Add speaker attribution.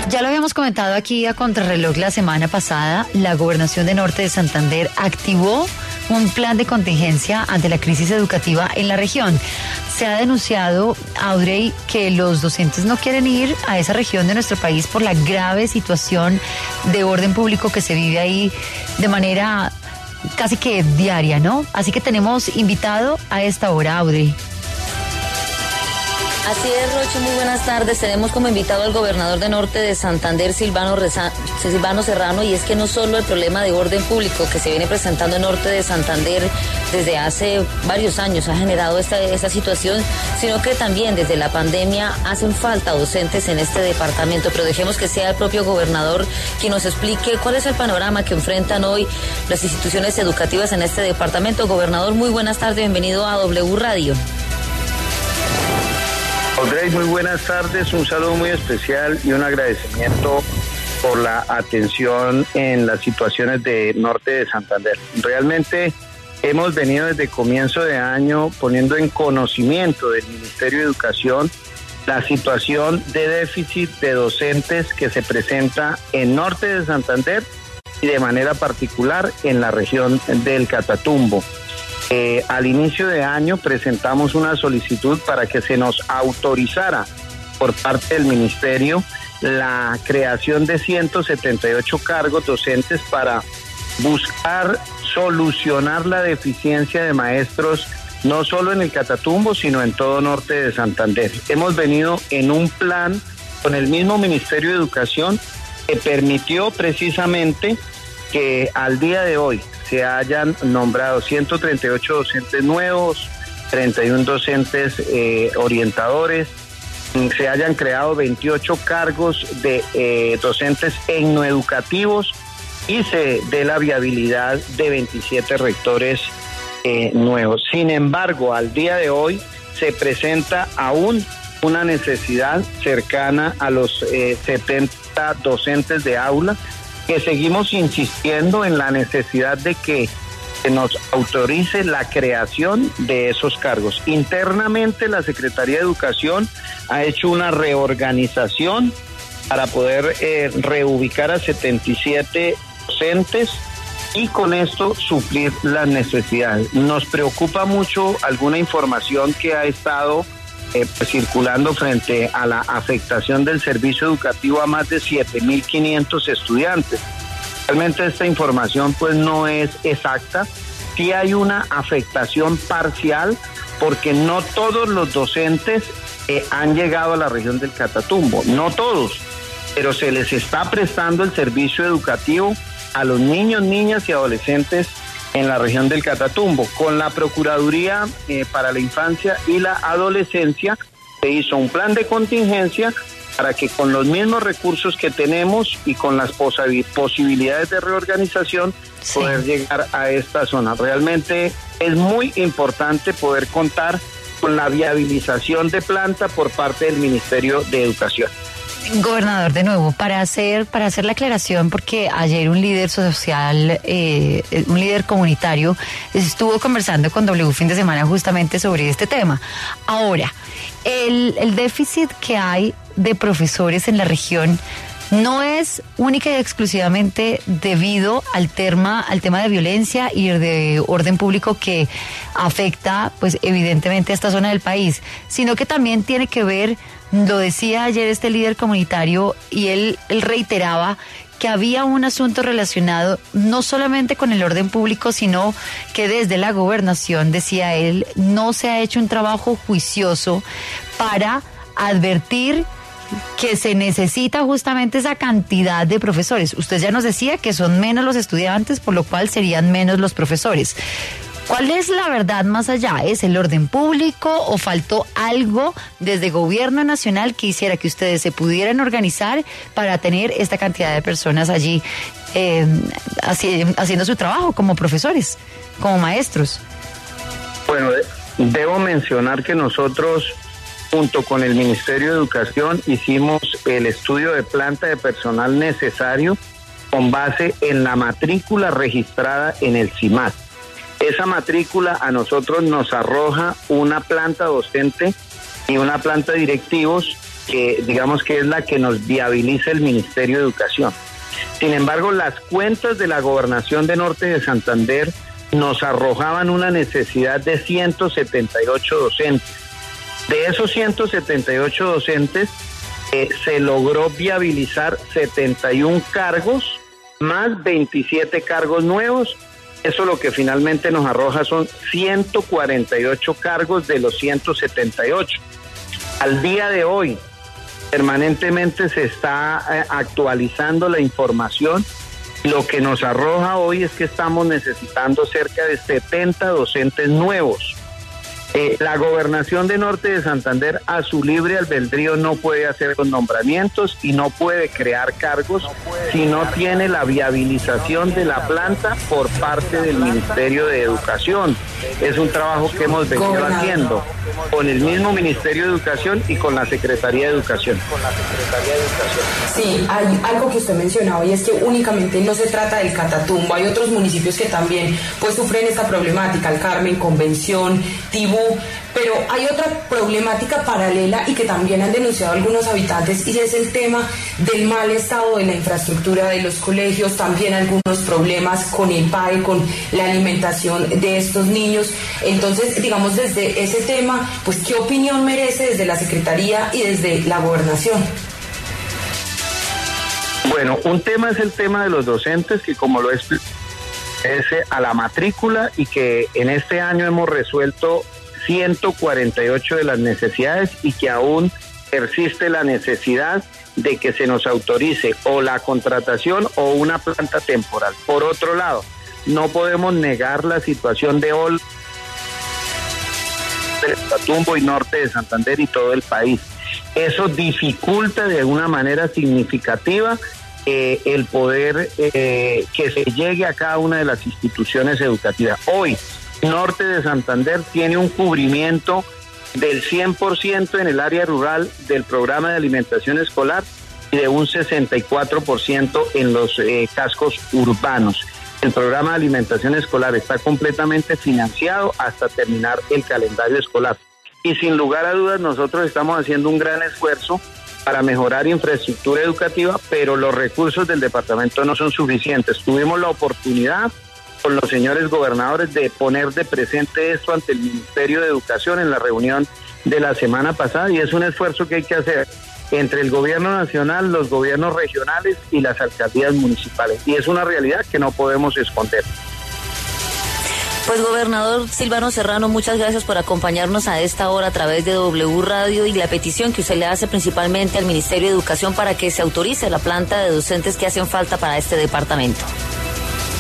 Speaker 1: Ya lo habíamos comentado aquí a Contrarreloj la semana pasada, la Gobernación de Norte de Santander activó un plan de contingencia ante la crisis educativa en la región. Se ha denunciado, Audrey, que los docentes no quieren ir a esa región de nuestro país por la grave situación de orden público que se vive ahí de manera casi que diaria, ¿no? Así que tenemos invitado a esta hora, Audrey.
Speaker 2: Así es, Rochi, muy buenas tardes. Tenemos como invitado al gobernador de Norte de Santander, Silvano Serrano, y es que no solo el problema de orden público que se viene presentando en Norte de Santander desde hace varios años ha generado esta situación, sino que también desde la pandemia hacen falta docentes en este departamento, pero dejemos que sea el propio gobernador quien nos explique cuál es el panorama que enfrentan hoy las instituciones educativas en este departamento. Gobernador, muy buenas tardes, bienvenido a W Radio.
Speaker 3: Audrey, muy buenas tardes, un saludo muy especial y un agradecimiento por la atención en las situaciones de Norte de Santander. Realmente hemos venido desde comienzo de año poniendo en conocimiento del Ministerio de Educación la situación de déficit de docentes que se presenta en Norte de Santander y de manera particular en la región del Catatumbo. Al inicio de año presentamos una solicitud para que se nos autorizara por parte del Ministerio la creación de 178 cargos docentes para buscar solucionar la deficiencia de maestros no solo en el Catatumbo, sino en todo Norte de Santander. Hemos venido en un plan con el mismo Ministerio de Educación que permitió precisamente que al día de hoy se hayan nombrado 138 docentes nuevos, 31 docentes orientadores, se hayan creado 28 cargos de docentes etnoeducativos y se dé la viabilidad de 27 rectores nuevos. Sin embargo, al día de hoy se presenta aún una necesidad cercana a los 70 docentes de aula, que seguimos insistiendo en la necesidad de que se nos autorice la creación de esos cargos. Internamente la Secretaría de Educación ha hecho una reorganización para poder reubicar a 77 docentes y con esto suplir las necesidades. Nos preocupa mucho alguna información que ha estado circulando frente a la afectación del servicio educativo a más de 7.500 estudiantes. Realmente esta información pues no es exacta. Sí hay una afectación parcial porque no todos los docentes han llegado a la región del Catatumbo, no todos, pero se les está prestando el servicio educativo a los niños, niñas y adolescentes en la región del Catatumbo. Con la Procuraduría para la Infancia y la Adolescencia se hizo un plan de contingencia para que con los mismos recursos que tenemos y con las posibilidades de reorganización poder llegar a esta zona. Realmente es muy importante poder contar con la viabilización de planta por parte del Ministerio de Educación.
Speaker 1: Gobernador, de nuevo, para hacer la aclaración, porque ayer un líder social, un líder comunitario, estuvo conversando con W fin de semana justamente sobre este tema. Ahora, el déficit que hay de profesores en la región no es única y exclusivamente debido al tema de violencia y de orden público que afecta, pues evidentemente, a esta zona del país, sino que también tiene que ver, lo decía ayer este líder comunitario, y él reiteraba que había un asunto relacionado no solamente con el orden público, sino que desde la gobernación, decía él, no se ha hecho un trabajo juicioso para advertir que se necesita justamente esa cantidad de profesores. Usted ya nos decía que son menos los estudiantes, por lo cual serían menos los profesores. ¿Cuál es la verdad más allá? ¿Es el orden público o faltó algo desde gobierno nacional que hiciera que ustedes se pudieran organizar para tener esta cantidad de personas allí haciendo su trabajo como profesores, como maestros?
Speaker 3: Bueno, debo mencionar que nosotros, junto con el Ministerio de Educación, hicimos el estudio de planta de personal necesario con base en la matrícula registrada en el CIMAT. Esa matrícula a nosotros nos arroja una planta docente y una planta de directivos que digamos que es la que nos viabiliza el Ministerio de Educación. Sin embargo, las cuentas de la Gobernación de Norte de Santander nos arrojaban una necesidad de 178 docentes. De esos 178 docentes, se logró viabilizar 71 cargos, más 27 cargos nuevos. Eso lo que finalmente nos arroja son 148 cargos de los 178. Al día de hoy, permanentemente se está actualizando la información. Lo que nos arroja hoy es que estamos necesitando cerca de 70 docentes nuevos. La Gobernación de Norte de Santander, a su libre albedrío, no puede hacer los nombramientos y no puede crear cargos si no tiene la viabilización de la planta por parte del Ministerio de Educación. Es un trabajo que hemos venido haciendo con el mismo Ministerio de Educación y con la Secretaría de Educación.
Speaker 4: Sí, hay algo que usted mencionaba y es que únicamente no se trata del Catatumbo, hay otros municipios que también pues sufren esta problemática, El Carmen, Convención, Tibú, pero hay otra problemática paralela y que también han denunciado algunos habitantes y es el tema del mal estado de la infraestructura de los colegios, también algunos problemas con el PAE, con la alimentación de estos niños. Entonces, digamos, desde ese tema, pues, ¿qué opinión merece desde la Secretaría y desde la Gobernación?
Speaker 3: Bueno, un tema es el tema de los docentes, que como lo expliqué, es a la matrícula y que en este año hemos resuelto 148 de las necesidades y que aún persiste la necesidad de que se nos autorice o la contratación o una planta temporal. Por otro lado, no podemos negar la situación de Catatumbo y Norte de Santander y todo el país. Eso dificulta de una manera significativa el poder que se llegue a cada una de las instituciones educativas. Hoy, Norte de Santander tiene un cubrimiento del 100% en el área rural del programa de alimentación escolar y de un 64% en los cascos urbanos. El programa de alimentación escolar está completamente financiado hasta terminar el calendario escolar. Y sin lugar a dudas nosotros estamos haciendo un gran esfuerzo para mejorar infraestructura educativa, pero los recursos del departamento no son suficientes. Tuvimos la oportunidad con los señores gobernadores de poner de presente esto ante el Ministerio de Educación en la reunión de la semana pasada y es un esfuerzo que hay que hacer entre el gobierno nacional, los gobiernos regionales y las alcaldías municipales. Y es una realidad que no podemos esconder.
Speaker 2: Pues, gobernador Silvano Serrano, muchas gracias por acompañarnos a esta hora a través de W Radio y la petición que usted le hace principalmente al Ministerio de Educación para que se autorice la planta de docentes que hacen falta para este departamento.